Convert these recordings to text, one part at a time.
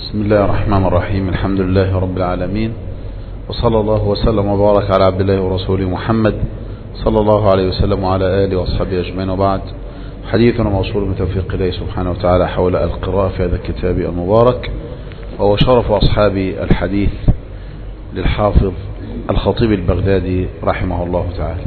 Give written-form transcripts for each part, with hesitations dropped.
بسم الله الرحمن الرحيم. الحمد لله رب العالمين، وصلى الله وسلم وبارك على عبد الله ورسوله محمد صلى الله عليه وسلم وعلى آله وأصحابه أجمعين، وبعد. حديثنا موصول من توفيق الله سبحانه وتعالى حول القراءة في هذا الكتاب المبارك، وهو شرف أصحاب الحديث للحافظ الخطيب البغدادي رحمه الله تعالى.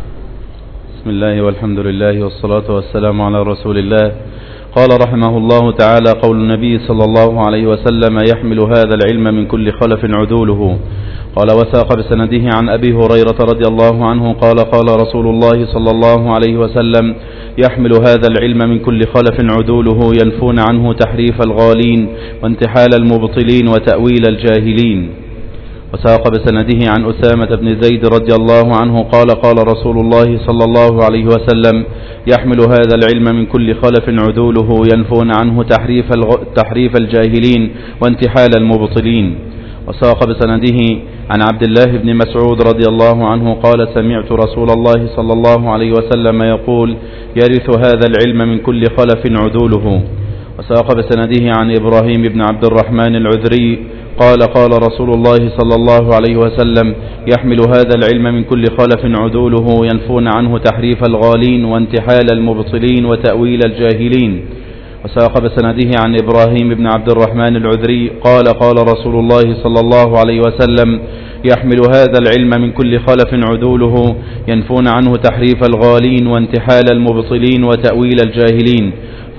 بسم الله والحمد لله والصلاة والسلام على رسول الله. قال رحمه الله تعالى: قول النبي صلى الله عليه وسلم: يحمل هذا العلم من كل خلف عدوله. قال: وساق بسنده عن أبي هريرة رضي الله عنه قال: قال رسول الله صلى الله عليه وسلم: يحمل هذا العلم من كل خلف عدوله، ينفون عنه تحريف الغالين وانتحال المبطلين وتأويل الجاهلين. وساق بسنده عن أسامة بن زيد رضي الله عنه قال: قال رسول الله صلى الله عليه وسلم: يحمل هذا العلم من كل خلف عدوله، ينفون عنه تحريف الجاهلين وانتحال المبطلين. وساق بسنده عن عبد الله بن مسعود رضي الله عنه قال: سمعت رسول الله صلى الله عليه وسلم يقول: يرث هذا العلم من كل خلف عدوله. وساق بسنده عن إبراهيم بن عبد الرحمن العذري قال: قال رسول الله صلى الله عليه وسلم: يحمل هذا العلم من كل خلف عدوله، ينفون عنه تحريف الغالين وانتحال المبطلين وتأويل الجاهلين. وساق بسنده عن إبراهيم بن عبد الرحمن العذري قال: قال رسول الله صلى الله عليه وسلم: يحمل هذا العلم من كل خلف عدوله، ينفون عنه تحريف الغالين وانتحال المبطلين وتأويل الجاهلين.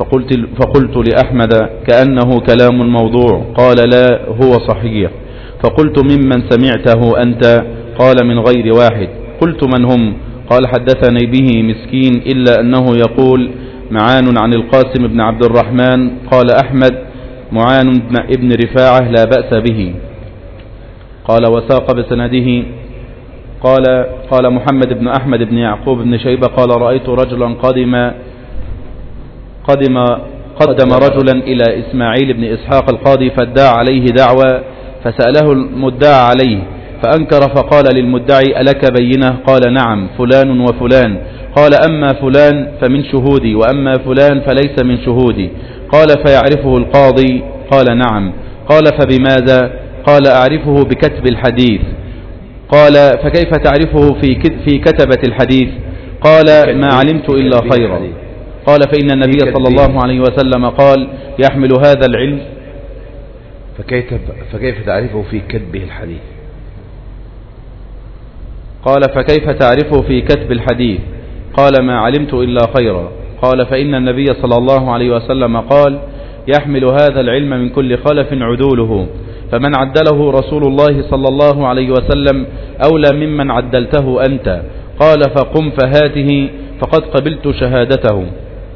فقلت لأحمد: كأنه كلام موضوع. قال: لا، هو صحيح. فقلت: ممن سمعته أنت؟ قال: من غير واحد. قلت: من هم؟ قال: حدثني به مسكين، إلا أنه يقول معان عن القاسم بن عبد الرحمن. قال أحمد: معان ابن رفاعة لا بأس به. قال: وساق بسنده قال محمد بن أحمد بن يعقوب بن شيبة قال: رأيت رجلا قدم رجلا إلى إسماعيل بن إسحاق القاضي فادعى عليه دعوى، فسأله المدعى عليه فأنكر، فقال للمدعي: ألك بينة؟ قال: نعم، فلان وفلان. قال: أما فلان فمن شهودي، وأما فلان فليس من شهودي. قال: فيعرفه القاضي؟ قال: نعم. قال: فبماذا؟ قال: أعرفه بكتب الحديث. قال: فكيف تعرفه في كتبة الحديث؟ قال: ما علمت إلا خيرا. قال: فإن النبي صلى الله عليه وسلم قال: يحمل هذا العلم. فكيف تعرفه في كتبه الحديث؟ قال: فكيف تعرفه في كتب الحديث؟ قال: ما علمت إلا خيرا. قال: فإن النبي صلى الله عليه وسلم قال: يحمل هذا العلم من كل خلف عدوله، فمن عدله رسول الله صلى الله عليه وسلم أولى ممن عدلته أنت. قال: فقم فهاته، فقد قبلت شهادته.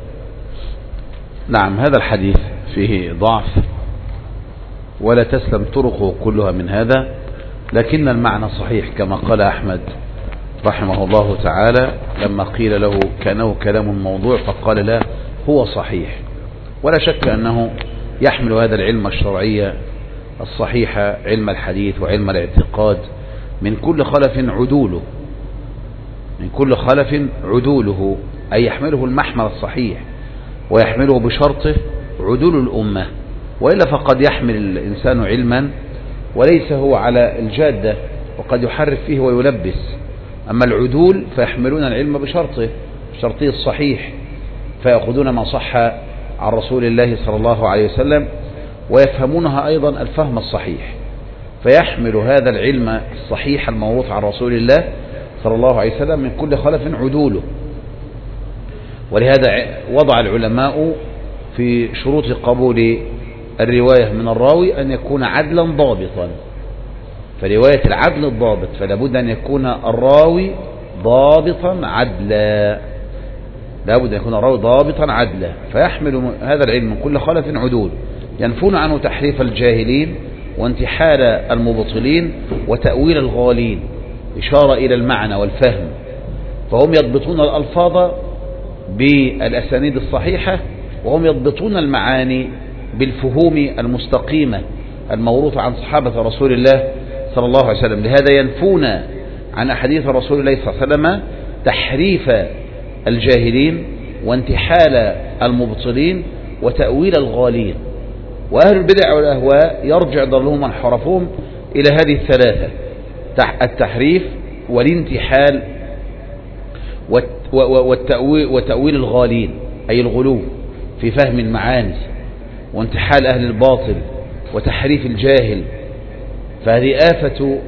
نعم، هذا الحديث فيه ضعف ولا تسلم طرقه كلها من هذا، لكن المعنى صحيح كما قال أحمد رحمه الله تعالى لما قيل له كأنه كلام موضوع، فقال: لا، هو صحيح. ولا شك أنه يحمل هذا العلم الشرعي الصحيح، علم الحديث وعلم الاعتقاد، من كل خلف عدوله، من كل خلف عدوله، أي يحمله المحمل الصحيح، ويحمله بشرطه عدول الأمة. وإلا فقد يحمل الإنسان علما وليس هو على الجادة، وقد يحرف فيه ويلبس. أما العدول فيحملون العلم بشرطه الصحيح، فيأخذون ما صح عن رسول الله صلى الله عليه وسلم، ويفهمونها أيضا الفهم الصحيح، فيحمل هذا العلم الصحيح الموروث عن رسول الله صلى الله عليه وسلم من كل خلف عدوله. ولهذا وضع العلماء في شروط قبول الرواية من الراوي أن يكون عدلا ضابطا. فرواية العدل الضابط فلا بد أن يكون الراوي ضابطا عدلا، لا بد أن يكون الراوي ضابطا عدلا. فيحمل هذا العلم من كل خلف عدول، ينفون عنه تحريف الجاهلين وانتحال المبطلين وتأويل الغالين، إشارة إلى المعنى والفهم. فهم يضبطون الألفاظ بالأسانيد الصحيحة، وهم يضبطون المعاني بالفهوم المستقيمة الموروثة عن صحابة رسول الله صلى الله عليه وسلم. لهذا ينفون عن أحاديث رسول الله صلى الله عليه وسلم تحريف الجاهلين وانتحال المبطلين وتأويل الغالين. وأهل البدع والأهواء يرجع ضلهم وانحرفهم إلى هذه الثلاثة: التحريف والانتحال وتأويل الغالين، أي الغلو في فهم المعاني، وانتحال أهل الباطل وتحريف الجاهل. فهذه آفة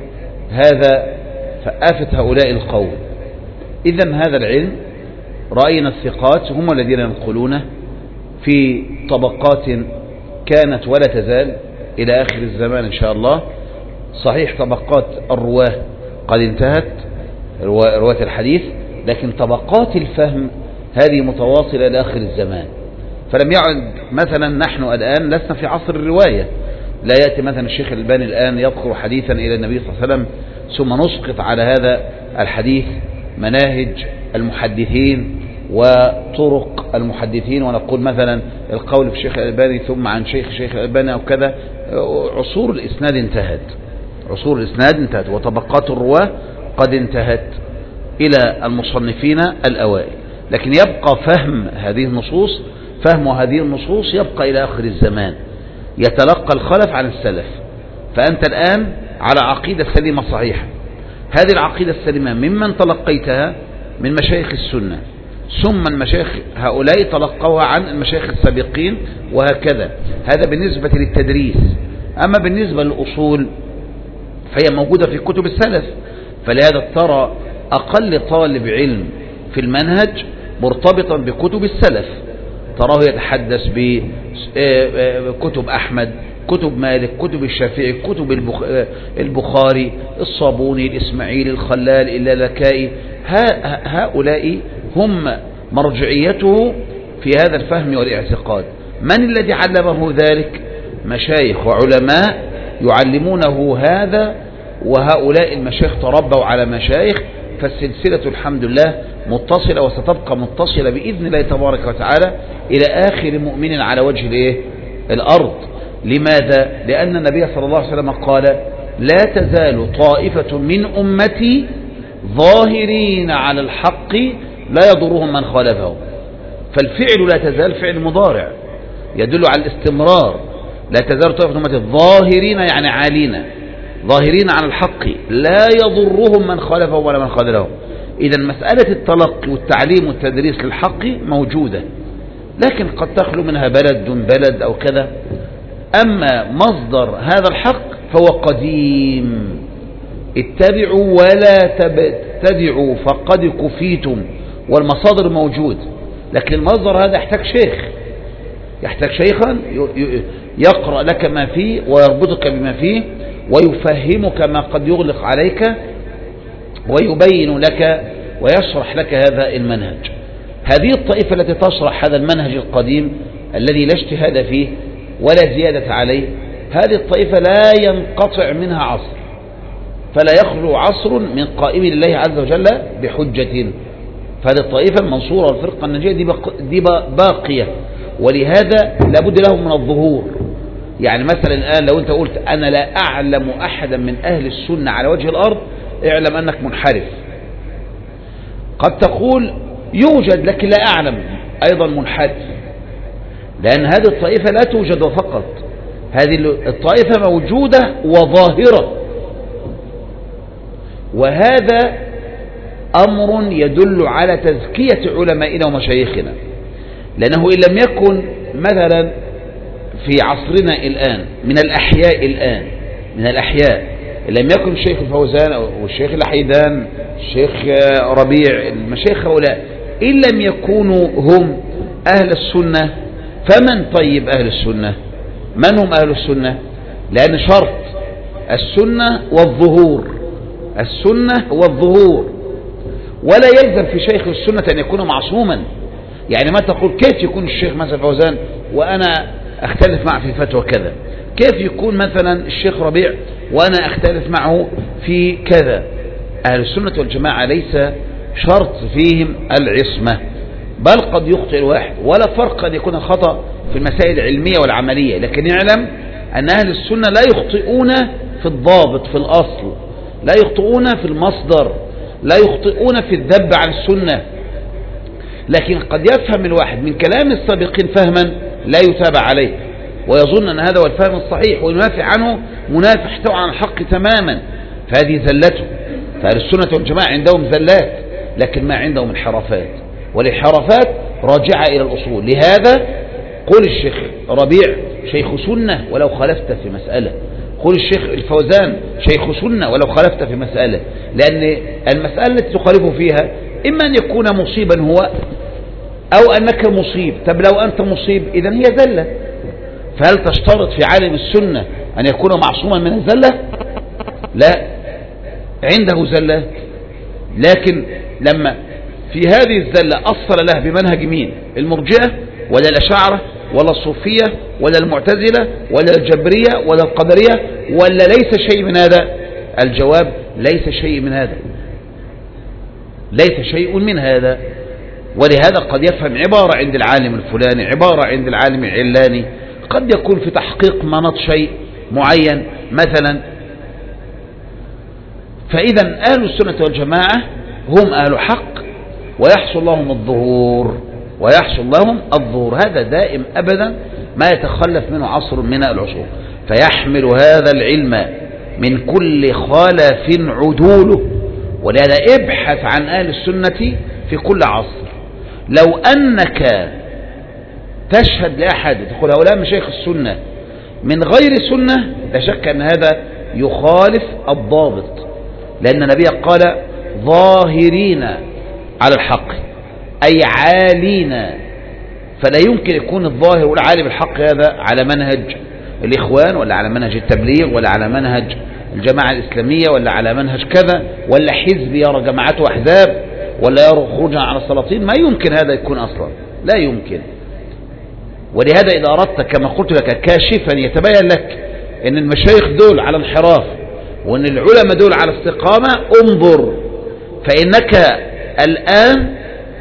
هؤلاء القوم. إذن هذا العلم رأينا الثقات هم الذين ينقلونه في طبقات كانت ولا تزال إلى آخر الزمان إن شاء الله. صحيح طبقات الرواه قد انتهت، رواة الحديث، لكن طبقات الفهم هذه متواصلة إلى آخر الزمان. فلم يعد مثلا نحن الآن لسنا في عصر الرواية، لا يأتي مثلا الشيخ الألباني الآن يذكر حديثا إلى النبي صلى الله عليه وسلم ثم نسقط على هذا الحديث مناهج المحدثين وطرق المحدثين ونقول مثلا القول في الشيخ الألباني ثم عن شيخ الألباني أو كذا. عصور الإسناد انتهت، وطبقات الرواة قد انتهت إلى المصنفين الأوائل. لكن يبقى فهم هذه النصوص يبقى إلى آخر الزمان، يتلقى الخلف عن السلف. فأنت الآن على عقيدة سليمة صحيحة. هذه العقيدة السليمة ممن تلقيتها من مشايخ السنة، ثم المشايخ هؤلاء تلقوها عن المشايخ السابقين، وهكذا. هذا بالنسبة للتدريس. أما بالنسبة للأصول فهي موجودة في كتب السلف. فلهذا ترى أقل طالب علم في المنهج مرتبطا بكتب السلف، تراه يتحدث بكتب أحمد، كتب مالك، كتب الشافعي، كتب البخاري، الصابوني، الإسماعيلي، الخلال، اللالكائي. هؤلاء هم مرجعيته في هذا الفهم والاعتقاد. من الذي علمه ذلك؟ مشايخ وعلماء يعلمونه هذا، وهؤلاء المشايخ تربوا على مشايخ. فالسلسلة الحمد لله متصلة وستبقى متصلة بإذن الله تبارك وتعالى إلى آخر مؤمن على وجه الأرض. لماذا؟ لأن النبي صلى الله عليه وسلم قال: لا تزال طائفة من أمتي ظاهرين على الحق لا يضرهم من خالفهم. فالفعل لا تزال فعل مضارع يدل على الاستمرار. لا تزال طائفة من أمتي ظاهرين يعني عالين، ظاهرين على الحق لا يضرهم من خالفهم ولا من خذلهم. إذا مسألة التلقي والتعليم والتدريس للحق موجودة، لكن قد تخلو منها بلد دون بلد أو كذا. أما مصدر هذا الحق فهو قديم. اتبعوا ولا تبتدعوا فقد كفيتم، والمصادر موجود. لكن المصدر هذا يحتاج شيخا يقرأ لك ما فيه ويربطك بما فيه ويفهمك ما قد يغلق عليك ويبين لك ويشرح لك هذا المنهج. هذه الطائفة التي تشرح هذا المنهج القديم الذي لا اجتهاد فيه ولا زيادة عليه، هذه الطائفة لا ينقطع منها عصر، فلا يخلو عصر من قائم لله عز وجل بحجة. فهذه الطائفة المنصورة والفرقة الناجية دي باقية، ولهذا لابد لهم من الظهور. يعني مثلا الآن لو أنت قلت أنا لا أعلم أحدا من أهل السنة على وجه الأرض، اعلم أنك منحرف. قد تقول يوجد لكن لا أعلم، أيضا منحرف، لأن هذه الطائفة لا توجد فقط، هذه الطائفة موجودة وظاهرة. وهذا أمر يدل على تزكية علمائنا ومشايخنا، لأنه إن لم يكن مثلا في عصرنا الآن من الأحياء إن لم يكن الشيخ الفوزان أو الشيخ الحيدان، الشيخ ربيع، المشايخ هؤلاء إن لم يكونوا هم أهل السنة، فمن طيب أهل السنة؟ من هم أهل السنة؟ لأن شرط السنة والظهور، ولا يلزم في شيخ السنة أن يكون معصوما. يعني ما تقول كيف يكون الشيخ مثلا فوزان وأنا أختلف معه في فتوى كذا، كيف يكون مثلا الشيخ ربيع وأنا أختلف معه في كذا. أهل السنة والجماعة ليس شرط فيهم العصمة، بل قد يخطئ الواحد، ولا فرق أن يكون الخطأ في المسائل العلمية والعملية. لكن يعلم أن أهل السنة لا يخطئون في الضابط، في الأصل، لا يخطئون في المصدر، لا يخطئون في الذب عن السنة. لكن قد يفهم الواحد من كلام السابقين فهما لا يتابع عليه، ويظن أن هذا هو الفهم الصحيح وينافع عنه منافع احتوى عن الحق تماما، فهذه زلته. فأهل السنة والجماعة عندهم زلات لكن ما عندهم انحرافات، والانحرافات راجعة إلى الأصول. لهذا قول الشيخ ربيع شيخ سنة ولو خالفت في مسألة، قول الشيخ الفوزان شيخ سنة ولو خالفت في مسألة، لأن المسألة التي تخالفه فيها إما أن يكون مصيبا هو أو أنك مصيب. طب لو أنت مصيب إذن هي زلة، فهل تشترط في عالم السنة أن يكون معصوما من الزلة؟ لا، عنده زلة، لكن لما في هذه الزلة أصل له بمنهج مين؟ المرجئة ولا الأشاعرة ولا الصوفية ولا المعتزلة ولا الجبرية ولا القدرية ولا ليس شيء من هذا؟ الجواب ليس شيء من هذا، ليس شيء من هذا. ولهذا قد يفهم عبارة عند العالم الفلاني، عبارة عند العالم العلاني، قد يكون في تحقيق مناط شيء معين مثلا. فإذا أهل السنة والجماعة هم أهل حق ويحصل لهم الظهور، ويحصل لهم الظهور، هذا دائم أبدا ما يتخلف منه عصر من العصور. فيحمل هذا العلم من كل خلف عدوله. ولهذا ابحث عن أهل السنة في كل عصر. لو أنك تشهد لأحد تقول هؤلاء مشايخ السنة من غير سنة، لا شك أن هذا يخالف الضابط، لأن النبي قال ظاهرين على الحق أي عالين، فلا يمكن يكون الظاهر والعالي بالحق هذا على منهج الإخوان ولا على منهج التبليغ ولا على منهج الجماعة الإسلامية ولا على منهج كذا ولا حزب يرى جماعته أحزاب ولا يرى خروجا على السلاطين. ما يمكن هذا يكون أصلا، لا يمكن. ولهذا إذا أردت كما قلت لك كاشفا يتبين لك أن المشايخ دول على انحراف وأن العلماء دول على استقامة، انظر، فإنك الآن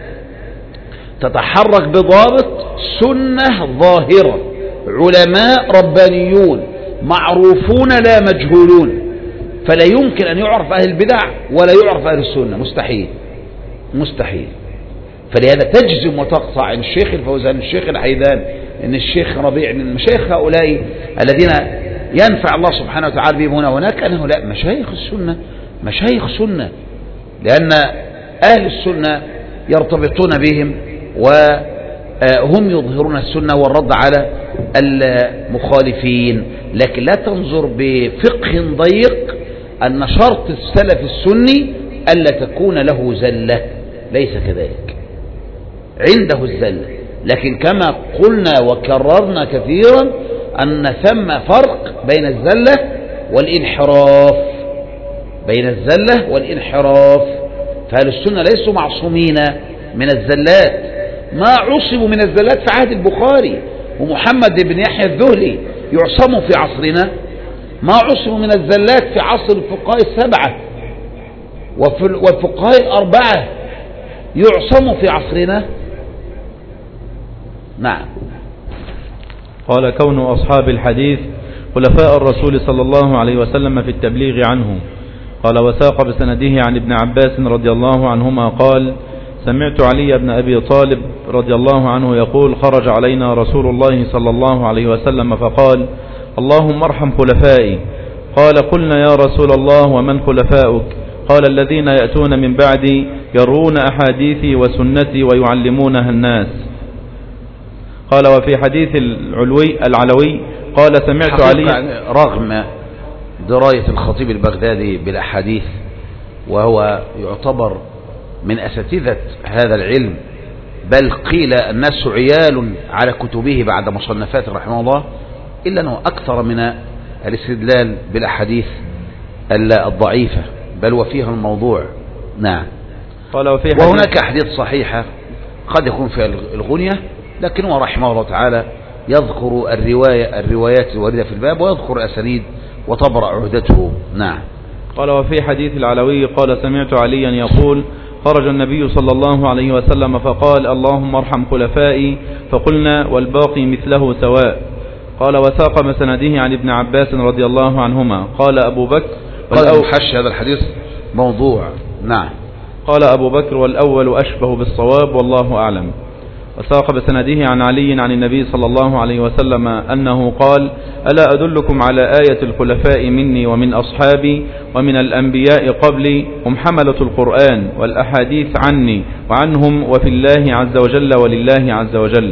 تتحرك بضابط سنة ظاهرة، علماء ربانيون معروفون لا مجهولون، فلا يمكن أن يعرف أهل البدع ولا يعرف أهل السنة، مستحيل مستحيل. فلهذا تجزم وتقطع عن الشيخ الفوزان، الشيخ الحيدان، ان الشيخ ربيع، ان المشايخ هؤلاء الذين ينفع الله سبحانه وتعالى بهم هنا وهناك، انه لا، مشايخ السنة مشايخ سنة، لان اهل السنة يرتبطون بهم وهم يظهرون السنة والرد على المخالفين. لكن لا تنظر بفقه ضيق ان شرط السلف السني ألا تكون له زلة، ليس كذلك، عنده الزلة. لكن كما قلنا وكررنا كثيرا أن ثم فرق بين الزلة والانحراف، بين الزلة والانحراف. فأهل السنة ليسوا معصومين من الزلات، ما عصموا من الزلات في عهد البخاري ومحمد بن يحيى الذهلي يعصموا في عصرنا، ما عصموا من الزلات في عصر الفقهاء السبعة والفقهاء الأربعة يعصموا في عصرنا. نعم. قال كون أصحاب الحديث خلفاء الرسول صلى الله عليه وسلم في التبليغ عنه. قال وساق بسنده عن ابن عباس رضي الله عنهما قال سمعت علي بن أبي طالب رضي الله عنه يقول خرج علينا رسول الله صلى الله عليه وسلم فقال اللهم ارحم خلفائي. قال قلنا يا رسول الله ومن خلفاؤك؟ قال الذين يأتون من بعدي يروون أحاديثي وسنتي ويعلمونها الناس. قال وفي حديث العلوي قال سمعت علي، رغم دراية الخطيب البغدادي بالأحاديث وهو يعتبر من أساتذة هذا العلم، بل قيل الناس عيال على كتبه بعد مصنفاته رحمه الله، إلا أنه أكثر من الاستدلال بالأحاديث الضعيفة بل وفيها الموضوع. نعم. قال وهناك أحاديث صحيحة قد يكون فيها الغنية، لكنه رحمه الله تعالى يذكر الروايات الواردة في الباب ويذكر أسانيد وتبرأ عهدته. نعم. قال وفي حديث العلوي قال سمعت عليا يقول خرج النبي صلى الله عليه وسلم فقال اللهم ارحم خلفائي، فقلنا والباقي مثله سواء. قال وساق مسنده عن ابن عباس رضي الله عنهما قال أبو بكر حش هذا الحديث موضوع. نعم. قال أبو بكر والأول أشبه بالصواب والله أعلم. وساق بسنده عن علي عن النبي صلى الله عليه وسلم أنه قال: ألا أدلكم على آية الخلفاء مني ومن أصحابي ومن الأنبياء قبلي هم حملة القرآن والأحاديث عني وعنهم وفي الله عز وجل ولله عز وجل.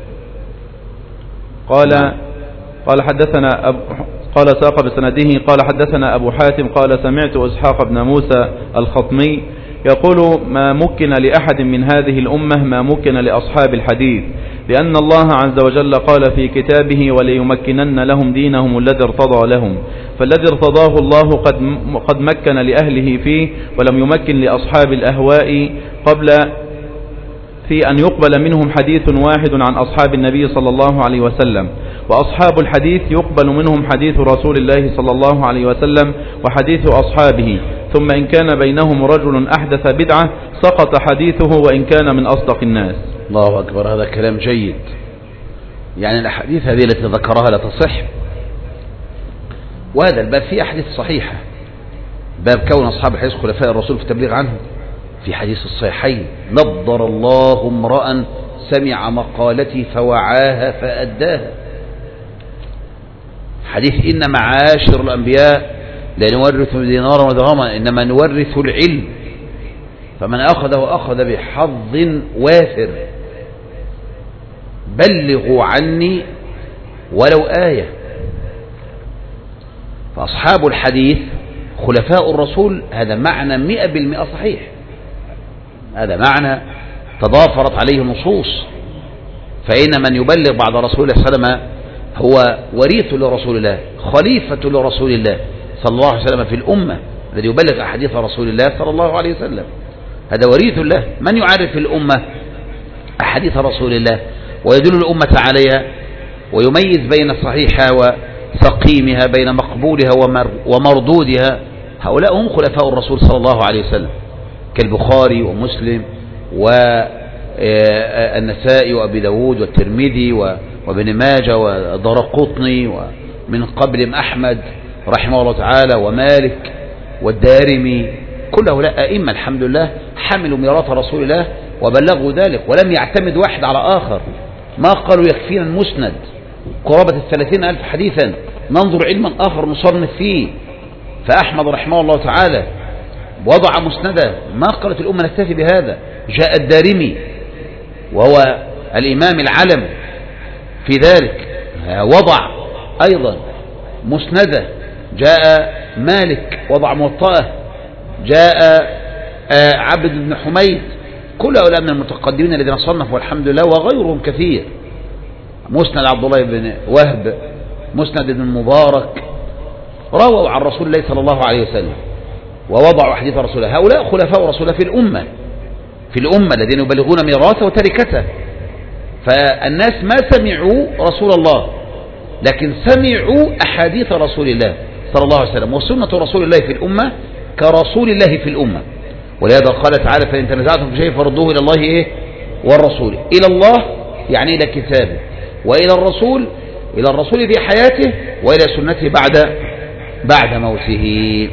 قال ساق بسنده قال حدثنا أبو حاتم قال سمعت إسحاق بن موسى الخطمي يقول: ما مكن لأحد من هذه الأمة ما مكن لأصحاب الحديث، لأن الله عز وجل قال في كتابه: وليمكنن لهم دينهم الذي ارتضى لهم، فالذي ارتضاه الله قد مكن لأهله فيه، ولم يمكن لأصحاب الأهواء قبل في أن يقبل منهم حديث واحد عن أصحاب النبي صلى الله عليه وسلم، وأصحاب الحديث يقبل منهم حديث رسول الله صلى الله عليه وسلم وحديث أصحابه، ثم إن كان بينهم رجل أحدث بدعة سقط حديثه وإن كان من أصدق الناس. الله أكبر، هذا كلام جيد. يعني الأحاديث هذه التي ذكرها لا تصح، وهذا الباب فيه أحاديث صحيحة، باب كون أصحاب الحديث خلفاء الرسول في التبليغ عنه، في حديث الصحيحين: نضر الله امرأ سمع مقالتي فوعاها فأداها. حديث: إن معاشر الأنبياء لا نورث دينارا ودرهما إنما نورث العلم، فمن أخذه أخذ بحظ وافر، بلغوا عني ولو آية. فأصحاب الحديث خلفاء الرسول، هذا معنى 100% صحيح، هذا معنى تضافرت عليه النصوص. فإن من يبلغ بعد رسول الله صلى الله عليه وسلم هو وريث لرسول الله، خليفة لرسول الله صلى الله عليه وسلم في الأمة، الذي يبلغ أحاديث رسول الله صلى الله عليه وسلم، هذا وريث الله. من يعرف الأمة أحاديث رسول الله ويدل الأمة عليها ويميز بين صحيحها وسقيمها، بين مقبولها ومردودها، هؤلاء هم خلفاء الرسول صلى الله عليه وسلم، كالبخاري ومسلم والنسائي وأبي داود والترمذي وابن ماجه ودرقطني، ومن قبلهم أحمد رحمه الله تعالى، ومالك والدارمي. كل هؤلاء أئمة الحمد لله حملوا ميراث رسول الله وبلغوا ذلك، ولم يعتمد واحد على آخر. ما قالوا يكفينا المسند قرابة 30,000 حديثا، ننظر علما آخر نصنف فيه. فأحمد رحمه الله تعالى وضع مسندا، ما قالت الأمة نكتفي بهذا. جاء الدارمي وهو الإمام العلم في ذلك، وضع أيضا مسندا. جاء مالك وضع موطأه، جاء عبد بن حميد. كل هؤلاء من المتقدمين الذين صنفوا الحمد لله، وغيرهم كثير. مسند عبد الله بن وهب، مسند ابن المبارك، رووا عن رسول الله صلى الله عليه وسلم ووضعوا حديث رسول الله. هؤلاء خلفاء رسول الله في الأمة الذين يبلغون ميراثه وتركته. فالناس ما سمعوا رسول الله، لكن سمعوا أحاديث رسول الله صلى الله عليه وسلم، وسنة رسول الله في الأمة كرسول الله في الأمة. ولهذا قال تعالى: فإن تنازعتم في شيء فردوه إلى الله والرسول. إلى الله يعني إلى كتابه، وإلى الرسول إلى الرسول في حياته، وإلى سنته بعد موته.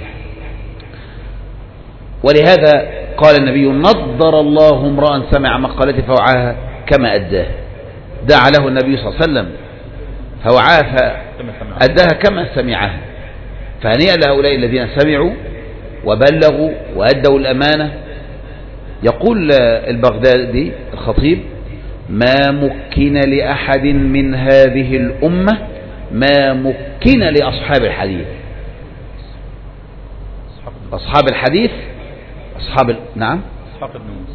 ولهذا قال النبي: نضر الله امرأ سمع مقالتي فوعاها كما أداه. دعا له النبي صلى الله عليه وسلم فوعاها فأداها كما سمعها. فهنيئا لهؤلاء الذين سمعوا وبلغوا وأدوا الأمانة. يقول البغدادي الخطيب: ما مكن لأحد من هذه الأمة ما مكن لأصحاب الحديث. أصحاب الحديث نعم، إسحاق بن موسى،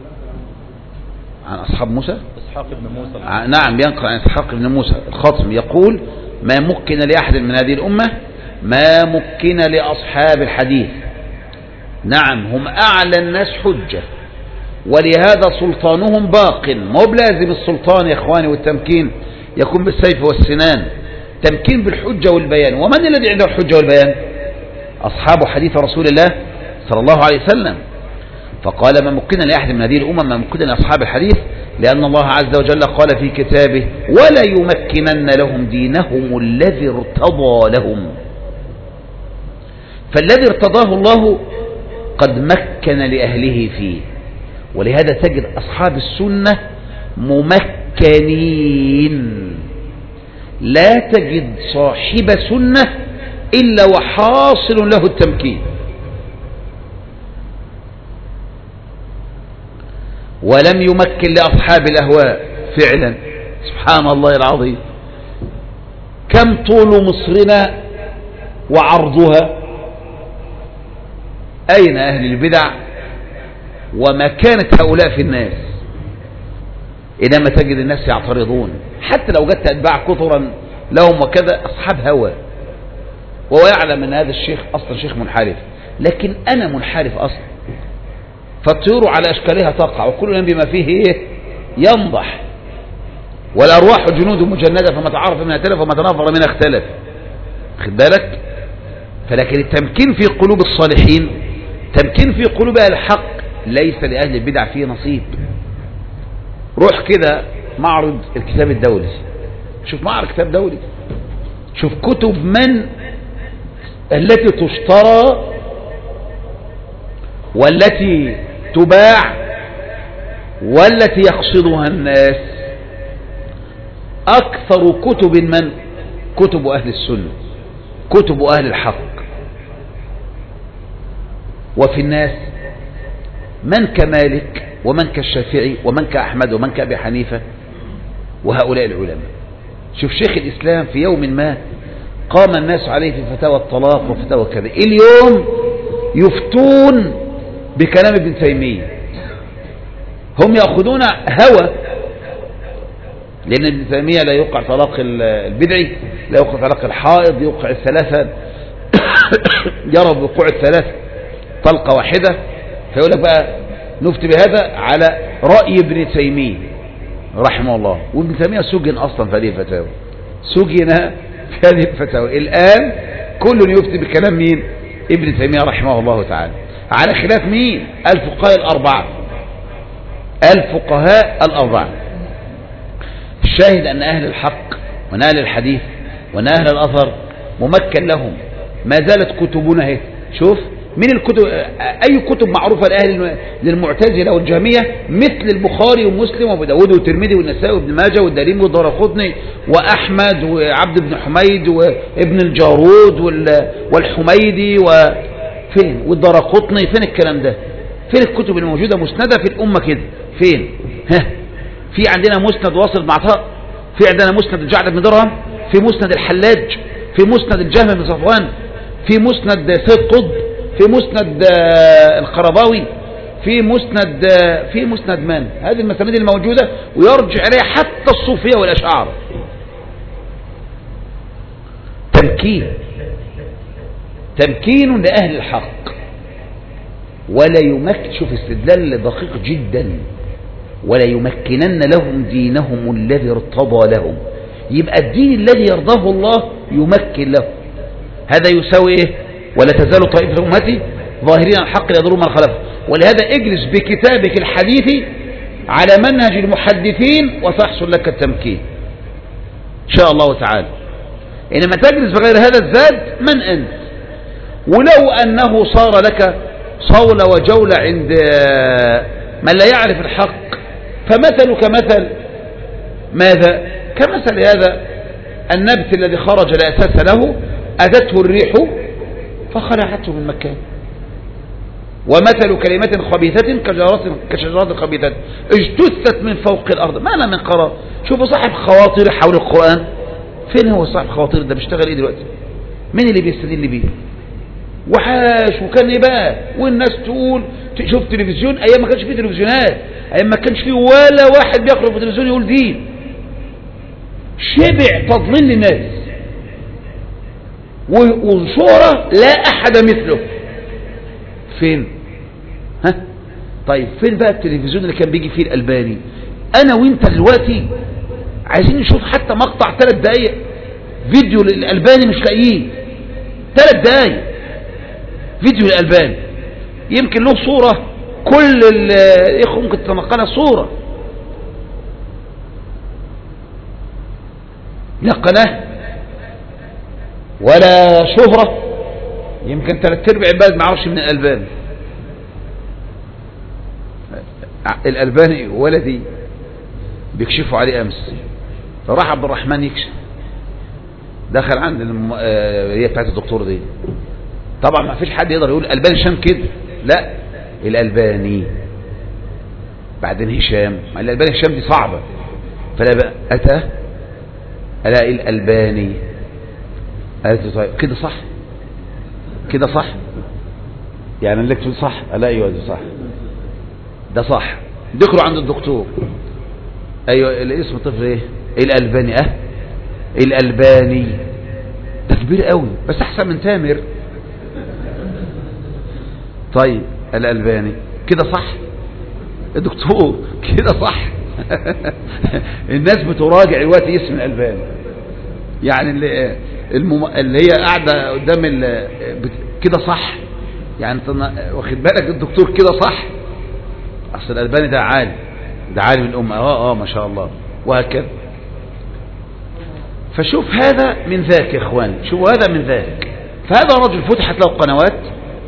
عن أصحاب موسى، إسحاق بن موسى، نعم، ينقل عن إسحاق بن موسى الخطم، يقول: ما مكن لأحد من هذه الأمة ما مكن لأصحاب الحديث. نعم، هم أعلى الناس حجة، ولهذا سلطانهم باق. ما هو بلازم السلطان يا إخواني والتمكين يكون بالسيف والسنان، تمكين بالحجة والبيان. ومن الذي عنده الحجة والبيان؟ أصحاب حديث رسول الله صلى الله عليه وسلم. فقال: ما مكن لأحد من هذه الأمة ما مكن لأصحاب الحديث، لأن الله عز وجل قال في كتابه: ولا يمكنن لهم دينهم الذي ارتضى لهم. فالذي ارتضاه الله قد مكن لأهله فيه. ولهذا تجد أصحاب السنة ممكنين. لا تجد صاحب سنة إلا وحاصل له التمكين. ولم يمكن لأصحاب الأهواء فعلا. سبحان الله العظيم، كم طول مصرنا وعرضها؟ أين أهل البدع ومكانة هؤلاء في الناس؟ إنما تجد الناس يعترضون، حتى لو جدت أتباع كثرا لهم وكذا، أصحاب هوى، وهو يعلم أن هذا الشيخ أصلا شيخ منحرف، لكن أنا منحرف أصلا. فالطيور على أشكالها تقع، وكل بما فيه ينضح، والأرواح جنود مجندة، فما تعرف منها تلف وما تنافر منها اختلف. خد بالك؟ فلكن التمكين في قلوب الصالحين، تمكين في قلوب أهل الحق، ليس لأهل البدع فيه نصيب. روح كده معرض الكتاب الدولي، شوف معرض كتاب دولي، شوف كتب من التي تشترى والتي تباع والتي يقصدها الناس. أكثر كتب من كتب أهل السنة، كتب أهل الحق. وفي الناس من كمالك ومن كالشافعي ومن كأحمد ومن كأبي حنيفة وهؤلاء العلماء. شوف شيخ الإسلام في يوم ما قام الناس عليه في فتاوى الطلاق وفتاوى كذا، اليوم يفتون بكلام ابن تيمية. هم يأخذون هوى، لأن ابن تيمية لا يوقع طلاق البدعي، لا يوقع طلاق الحائض، يوقع الثلاثة يرى بوقوع الثلاثة طلقة واحدة. فيقول لك بقى نفتي بهذا على رأي ابن تيمية رحمه الله. وابن تيمية سجن أصلا في هذه الفتاوى، سجن في هذه الفتاوى. الآن كل يفتي بكلام مين؟ ابن تيمية رحمه الله تعالى، على خلاف مين؟ الفقهاء الأربعة، الفقهاء الأربعة. الشاهد أن أهل الحق وأن أهل الحديث وأن أهل الأثر ممكن لهم، ما زالت كتبنا هي. شوف من الكتب، أي كتب معروفة لأهل للمعتزلة والجهمية، مثل البخاري ومسلم وابو داود والترمذي والنسائي وابن ماجه والدارمي والدارقطني وأحمد وعبد بن حميد وابن الجارود والحميدي وفين والدارقطني. فين الكلام ده؟ فين الكتب الموجودة مسندة في الأمة كده؟ فين؟ في عندنا مسند واصل بن عطاء، في عندنا مسند الجعد بن درهم، في مسند الحلاج، في مسند الجهم بن صفوان، في مسند سيد قطب، في مسند القرضاوي، في مسند من؟ هذه المسانيد الموجودة ويرجع إليها حتى الصوفية والأشاعرة. تمكين لأهل الحق ولا يمكن. شوف استدلال دقيق جدا، ولا يمكنن لهم دينهم الذي ارتضى لهم. يبقى الدين الذي يرضاه الله يمكن له. هذا يساوي ايه؟ ولا تزال طائفة أمتي ظاهرين الحق لا يضرون من خلفه. ولهذا اجلس بكتابك الحديث على منهج المحدثين وتحصل لك التمكين إن شاء الله تعالى. إنما تجلس بغير هذا الزاد من أنت؟ ولو أنه صار لك صولة وجولة عند من لا يعرف الحق، فمثلك مثل ماذا؟ كمثل هذا النبت الذي خرج لا أساس له، أتته الريح فخلعته من مكان. ومثل كلمة خبيثة كشجرات خبيثة اجتثت من فوق الأرض ما لها من قرار. شوفوا صاحب خواطر حول القرآن، فين هو صاحب خواطر ده؟ بيشتغل ايه دلوقتي؟ مين اللي بيستدل بيه؟ وحاش وكان ايه بقى؟ والناس تقول شوف تلفزيون. ايام ما كانش فيه تلفزيونات، ايام ما كانش فيه ولا واحد بيخرج في التلفزيون يقول دين. شبع تضليل للناس وشهرة لا احد مثله. فين؟ طيب فين بقى التلفزيون اللي كان بيجي فيه الألباني؟ انا وانت دلوقتي عايزين نشوف حتى مقطع 3 دقايق فيديو للألباني مش لاقيين. 3 دقايق فيديو الألباني يمكن له صورة، كل الإخوة ممكن تتنقلها صورة، لا قناة ولا شهرة. يمكن 3/4 البلد ما عرفش من الألباني. الألباني ولدي بيكشفوا عليه أمس، فراح عبد الرحمن يكشف، دخل عند هي بتاعت الدكتور دي، طبعا ما فيش حد يقدر يقول الألباني هشام كده، لا الألباني، بعدين هشام، ما الألباني هشام دي صعبة، فلا بقى أتى ألاقي الألباني، قالت طيب كده صح، كده صح، يعني اللي تقول صح، ألاقي أيوة ده صح، ده صح، ذكروا عند الدكتور، أيوة الاسم الطفل إيه؟ الألباني، الألباني ده كبير قوي بس أحسن من تامر. طيب الألباني كده صح، الدكتور كده صح. الناس بتراجع دلوقتي اسم الألباني، يعني اللي هي قاعدة قدام كده صح، يعني واخد بالك الدكتور كده صح، أصل الألباني ده عالم، ده عالم الأمة، ما شاء الله، وهكذا. فشوف هذا من ذاك يا إخواني، شوف هذا من ذاك. فهذا رجل فتحت له قنوات،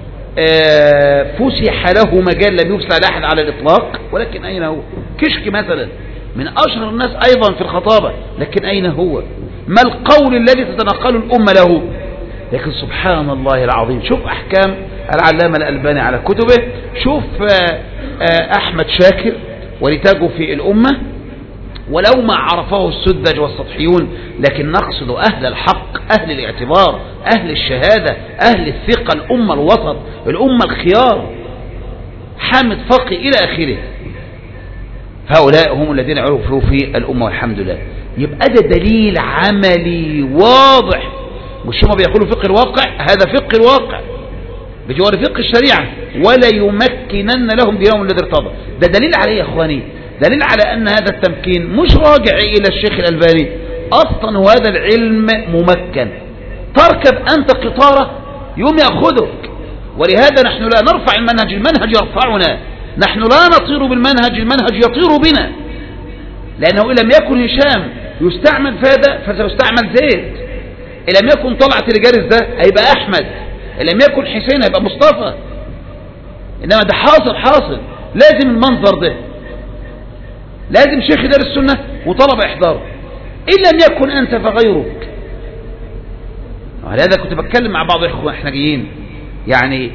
فسح له مجال لم يفسح لأحد على الإطلاق، ولكن أين هو؟ كشك مثلا من أشهر الناس أيضا في الخطابة، لكن أين هو؟ ما القول الذي تتنقل الأمة له؟ لكن سبحان الله العظيم، شوف أحكام العلامة الألباني على كتبه، شوف أحمد شاكر ونتاجه في الأمة، ولو ما عرفه السذج والسطحيون، لكن نقصد أهل الحق، أهل الاعتبار، أهل الشهادة، أهل الثقة، الأمة الوسط، الأمة الخيار، حامد فقي إلى آخره. هؤلاء هم الذين عرفوا في الأمة والحمد لله. يبقى ده دليل عملي واضح، مش هم بيقولوا فقه الواقع، هذا فقه الواقع بجوار فقه الشريعة، ولا يمكنن لهم دينهم الذي ارتضى. ده دليل عليه يا اخواني، دليل على ان هذا التمكين مش راجع الى الشيخ الألباني اصلا، وهذا العلم ممكن. تركب انت قطارة يوم يأخذك، ولهذا نحن لا نرفع المنهج، المنهج يرفعنا، نحن لا نطير بالمنهج، المنهج يطير بنا، لأنه إن لم يكن هشام يستعمل فهذا فسيستعمل زيد، إن لم يكن طلعت الجارس ده هيبقى أحمد، إن لم يكن حسين هيبقى مصطفى. إنما ده حاصل لازم المنظر ده، لازم شيخ دار السنة وطلب إحضاره، إن لم يكن أنت فغيرك. ولهذا كنت بتكلم مع بعض الإخوة احنا جايين يعني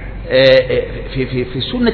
في سنة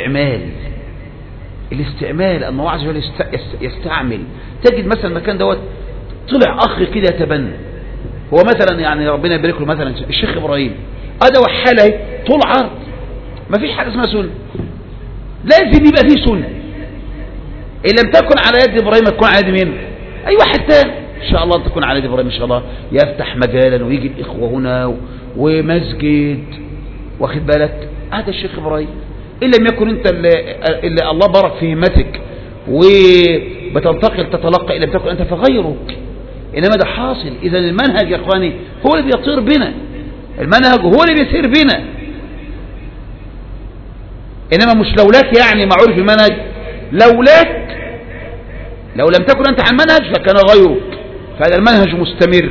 الاستعمال أن الله عز وجل يستعمل. تجد مثلا المكان دوت طلع أخ كده يتبنى، هو مثلا يعني ربنا يبارك له مثلا الشيخ إبراهيم، هذا وحاله طول عرض، ما فيش حاجة اسمها سنة، لازم يبقى فيه سنة. إن لم تكن على يد إبراهيم تكون على يد مين؟ أي واحد تاني إن شاء الله تكون على يد إبراهيم، إن شاء الله يفتح مجالا ويجي الإخوة هنا ومسجد، واخد بالك؟ هذا الشيخ إبراهيم. إن لم يكن أنت اللي الله بارك في همتك وبتنتقل تتلقى، إن لم تكن أنت فغيرك. إنما ده حاصل. إذا المنهج يا إخواني هو اللي بيطير بنا، المنهج هو اللي بيسير بنا، إنما مش لولاك يعني معروف المنهج، لولاك لو لم تكن أنت عن المنهج لكان غيرك. فهذا المنهج مستمر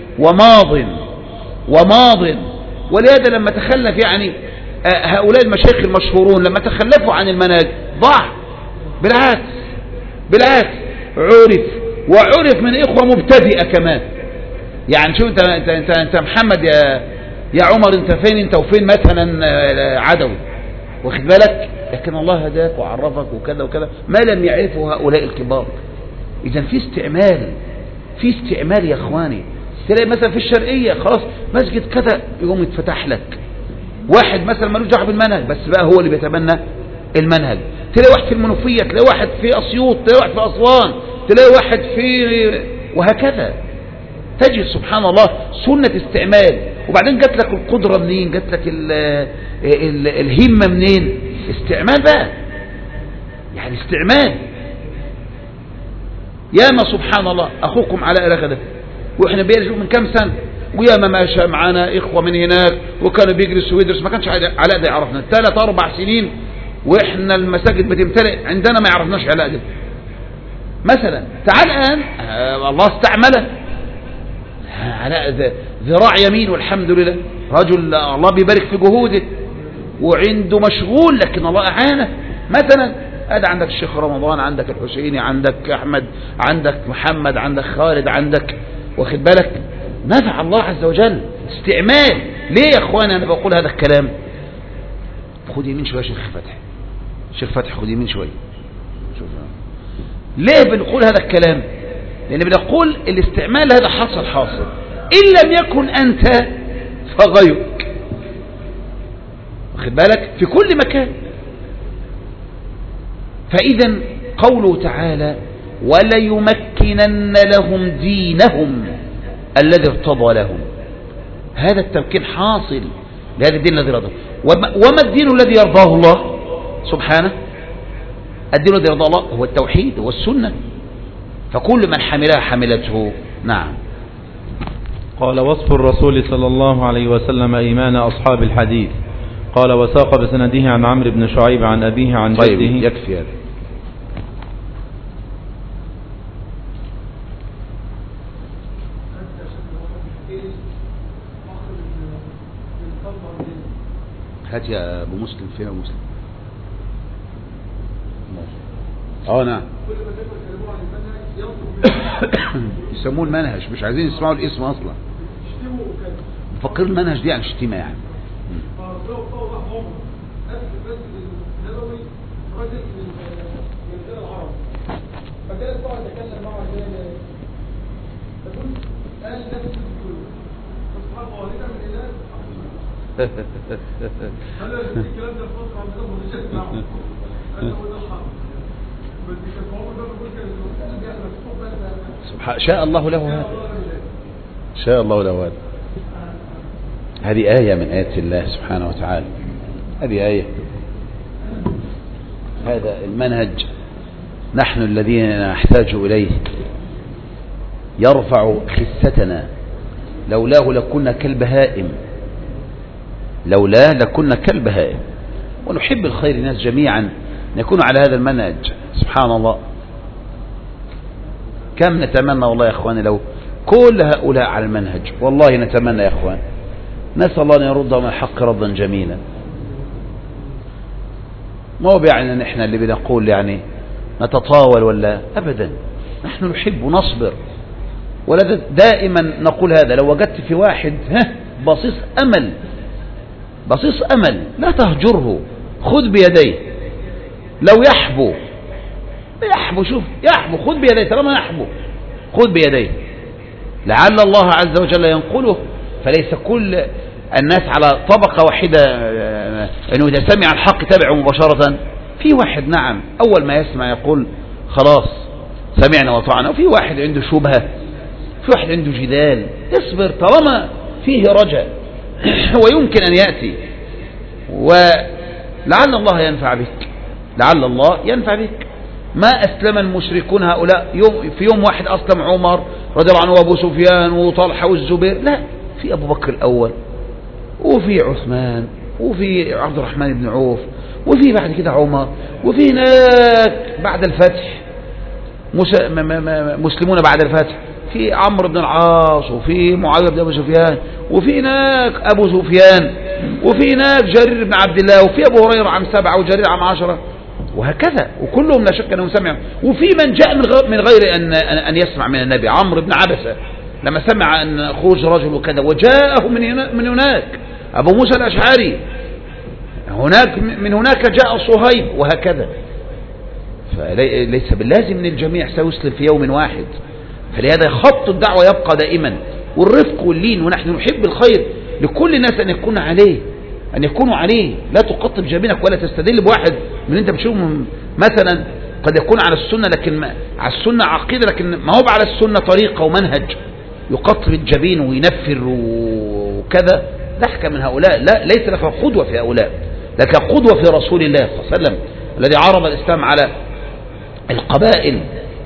وماض. ولهذا لما تخلف يعني هؤلاء المشايخ المشهورون لما تخلفوا عن المنهج ضاع، بالعكس وعرف من إخوة مبتدئة كمان. يعني شوف انت محمد يا عمر، انت فين انت وفين مثلا عدوي، واخد بالك؟ لكن الله هداك وعرفك وكذا وكذا ما لم يعرفه هؤلاء الكبار. اذا في استعمال يا اخواني. تلاقي مثلا في الشرقية خلاص مسجد كذا يقوم يتفتح لك واحد مثلا ملوش دعوه بالمنهج، بس بقى هو اللي بيتبنى المنهج. تلاقي واحد في المنوفية، تلاقي واحد في أسيوط، تلاقي واحد في أسوان، تلاقي واحد في، وهكذا. تجد سبحان الله سنة استعمال. وبعدين جات لك القدرة منين؟ جات لك الهمة منين؟ استعمال بقى، يعني استعمال. ياما سبحان الله أخوكم علاء رغدة، وإحنا بيرجو من كم سنة، وياما ماشى معانا إخوة من هناك وكانوا بيجلس ويدرس، ما كانش علاء ده يعرفنا 3-4 سنين وإحنا المساجد بتمتلئ عندنا ما يعرفناش علاء ده مثلا. تعال الآن الله استعمله، علاء ذراع يمين والحمد لله، رجل الله بيبارك في جهوده وعنده مشغول، لكن الله أعانه مثلا. هذا عندك الشيخ رمضان، عندك الحسيني، عندك أحمد، عندك محمد، عندك خالد، عندك، واخد بالك، نفع الله عز وجل استعمال. ليه يا اخواني انا بقول هذا الكلام؟ خد يمين شويه يا شيخ فتحي، شيخ فتحي خد يمين شويه. شوف ليه بنقول هذا الكلام؟ لان بنقول الاستعمال هذا حاصل ان لم يكن انت فغيرك، واخد بالك، في كل مكان. فاذا قوله تعالى وليمكنن لهم دينهم الذي ارتضى لهم، هذا التمكين حاصل لهذا الدين الذي رضاه. وما الدين الذي يرضاه الله سبحانه؟ الدين الذي يرضاه الله هو التوحيد والسنة، فكل من حملها حملته. نعم. قال وصف الرسول صلى الله عليه وسلم إيمان أصحاب الحديث. قال وساق بسنده عن عمرو بن شعيب عن أبيه عن جده. طيب يكفي هذا. هات يا ابو مسلم، فين ابو مسلم؟ نعم. يسموه المنهج، مش عايزين يسمعوا الاسم اصلا، مفكر المنهج دي عن شتيمه يعني. سبحان شاء الله له هذا، شاء الله له هذا. هذه آية من آيات الله سبحانه وتعالى، هذه آية. هذا المنهج نحن الذين نحتاج إليه، يرفع خستنا، لولاه لكنا كالبهائم، لولا لكنا كالبهائم. ونحب الخير الناس جميعا نكون على هذا المنهج. سبحان الله، كم نتمنى والله يا اخواني لو كل هؤلاء على المنهج، والله نتمنى يا اخوان. نسأل الله أن يردهم من الحق ردا جميلا. ما هو بيعني ان احنا اللي بنقول يعني نتطاول ولا ابدا، نحن نحب ونصبر، ولا دائما نقول هذا. لو وجدت في واحد بصيص امل لا تهجره، خذ بيديه. لو يحبو شوف يحبو، خذ بيديه، طالما يحبو خذ بيديه، لعل الله عز وجل ينقله. فليس كل الناس على طبقة واحدة، انه اذا سمع الحق تبعه مباشرة. في واحد نعم اول ما يسمع يقول خلاص سمعنا وطعنا، وفي واحد عنده شبهة، في واحد عنده جدال. اصبر طالما فيه رجاء ويمكن ان يأتي، ولعل الله ينفع بك، لعل الله ينفع بك. ما أسلم المشركون هؤلاء في يوم واحد أسلم عمر رضي الله عنه وأبو سفيان وطلحة والزبير، لا، في أبو بكر الأول، وفي عثمان، وفي عبد الرحمن بن عوف، وفي بعد كده عمر، وفي هناك بعد الفتح مسلمون بعد الفتح، في عمرو بن العاص، وفي معاوية بن أبو سفيان، وفي هناك أبو سفيان، وفي هناك جرير بن عبد الله، وفي أبو هريرة عام 7 وجرير عام 10، وهكذا. وكلهم لا شك أنهم سمعوا. وفي من جاء من غير أن يسمع من النبي. عمرو بن عبسة لما سمع أن خروج رجل وكذا وجاءه من هناك، أبو موسى الأشعري هناك، من هناك جاء صهيب، وهكذا. فليس باللازم من الجميع سيسلم في يوم واحد. فلهذا خط الدعوة يبقى دائما، والرفق واللين، ونحن نحب الخير لكل الناس أن يكونوا عليه. لا تقطب جبينك ولا تستدل بواحد من انت بتشوفهم مثلا قد يكون على السنة، لكن على السنة عقيدة، لكن ما هو على السنة طريقة ومنهج، يقطب الجبين وينفر وكذا. ضحك من هؤلاء، لا، ليس لك قدوة في هؤلاء، لك قدوة في رسول الله صلى الله عليه وسلم الذي عرض الإسلام على القبائل،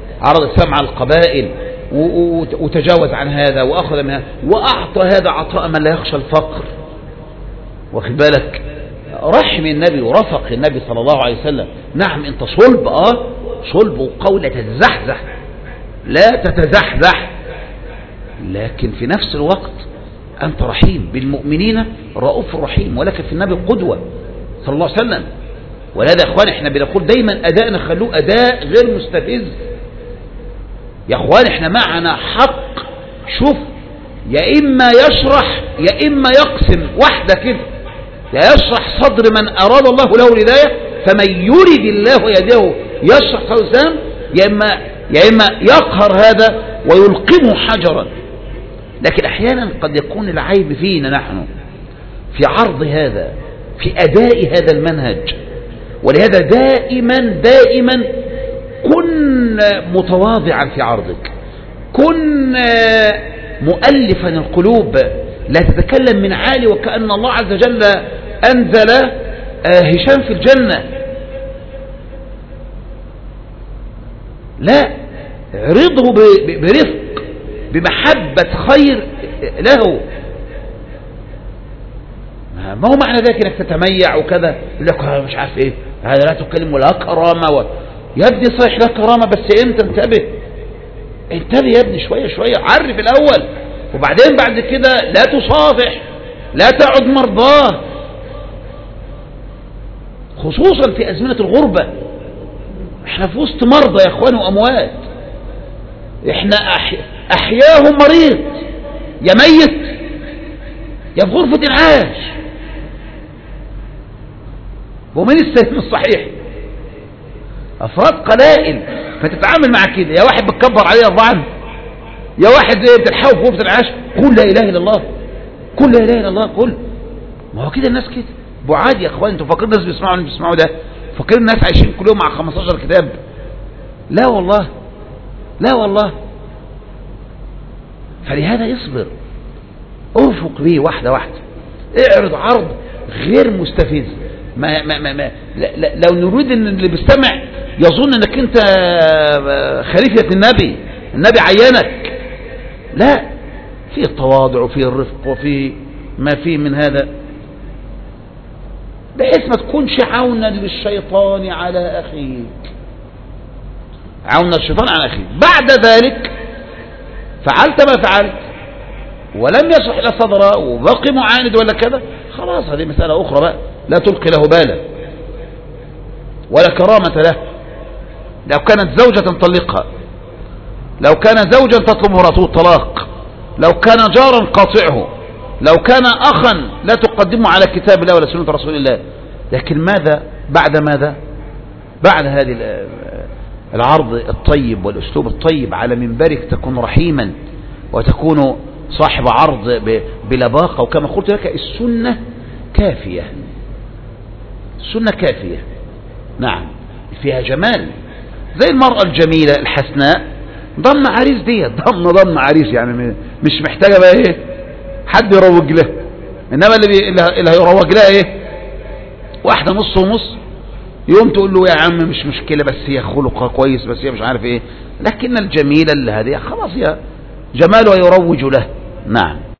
وتجاوز عن هذا وأخذ من هذا، وأعطى هذا عطاء من لا يخشى الفقر، واخد بالك، رحم النبي ورفق النبي صلى الله عليه وسلم. نعم انت صلب وقول لا تتزحزح، لكن في نفس الوقت أنت رحيم بالمؤمنين رؤوف رحيم، ولك في النبي قدوة صلى الله عليه وسلم. ولهذا يا اخوان احنا بنقول دايما ادائنا خلوه اداء غير مستفز. يا اخوان احنا معنا حق، شوف، يا اما يشرح يا اما يقسم، واحدة كده، يا يشرح صدر من اراد الله له الهداية، فمن يريد الله يهديه يشرح صدر الإسلام، يا اما يقهر هذا ويلقمه حجرا. لكن احيانا قد يكون العيب فينا نحن في عرض هذا، في اداء هذا المنهج. ولهذا دائما كن متواضعا في عرضك، كن مؤلفا القلوب، لا تتكلم من عالي وكأن الله عز وجل أنزل هشام في الجنة. لا، عرضه برفق، بمحبة خير له. ما هو معنى ذلك انك تتميع وكذا، يقول لك مش عارف ايه هذا، لا تتكلم ولا كرامة يا ابني صحيح لا كرامة، بس انت انتبه يا ابني، شوية عرف الاول، وبعدين بعد كده لا تصافح، لا تعد مرضاه، خصوصا في ازمنة الغربة. احنا في وسط مرضى يا اخوان واموات، احنا احياهم مريض، يا ميت يا في غرفة العاش، ومن السلم الصحيح افراد قلائل، فتتعامل مع كده، يا واحد بتكبر عليه 4، يا واحد بتتحاول في غرفة العاش، قل لا اله الا الله، قل لا اله الا الله، قل. ما هو كده الناس كده بعاد يا اخوان. انتوا فاكرين الناس بيسمعوا اللي بيسمعوا ده؟ فاكرين الناس عايشين كل يوم مع 15 كتاب؟ لا والله. فلهذا اصبر، ارفق به واحدة، اعرض عرض غير مستفز. لو نريد ان اللي بيستمع يظن انك انت خليفة النبي عينك، لا، في التواضع وفي الرفق وفي ما فيه من هذا، بحيث ما تكونش عونا للشيطان على اخيك، عونا الشيطان على اخيك. بعد ذلك فعلت ما فعلت ولم يصح له صدره وبقي معاند ولا كذا، خلاص هذه مسألة أخرى بقى، لا تلقي له بالا ولا كرامة له. لو كانت زوجة طلقها، لو كان زوجا تطلب امرأته الطلاق، لو كان جارا قاطعه، لو كان أخا لا تقدمه على كتاب الله ولا سنة رسول الله. لكن ماذا بعد هذه العرض الطيب والأسلوب الطيب على منبرك تكون رحيما وتكون صاحب عرض بلباقة. وكما قلت لك السنة كافية، نعم، فيها جمال، زي المرأة الجميلة الحسناء ضم عريس، دي ضم عريس، يعني مش محتاجة بقى ايه حد يروج له، انما اللي هيروج لها ايه واحدة نص ونص، يوم تقول له يا عم مش مشكلة بس هي خلقها كويس، بس هي مش عارف ايه، لكن الجميلة اللي هذه خلاص هي جمالها يروج له. نعم.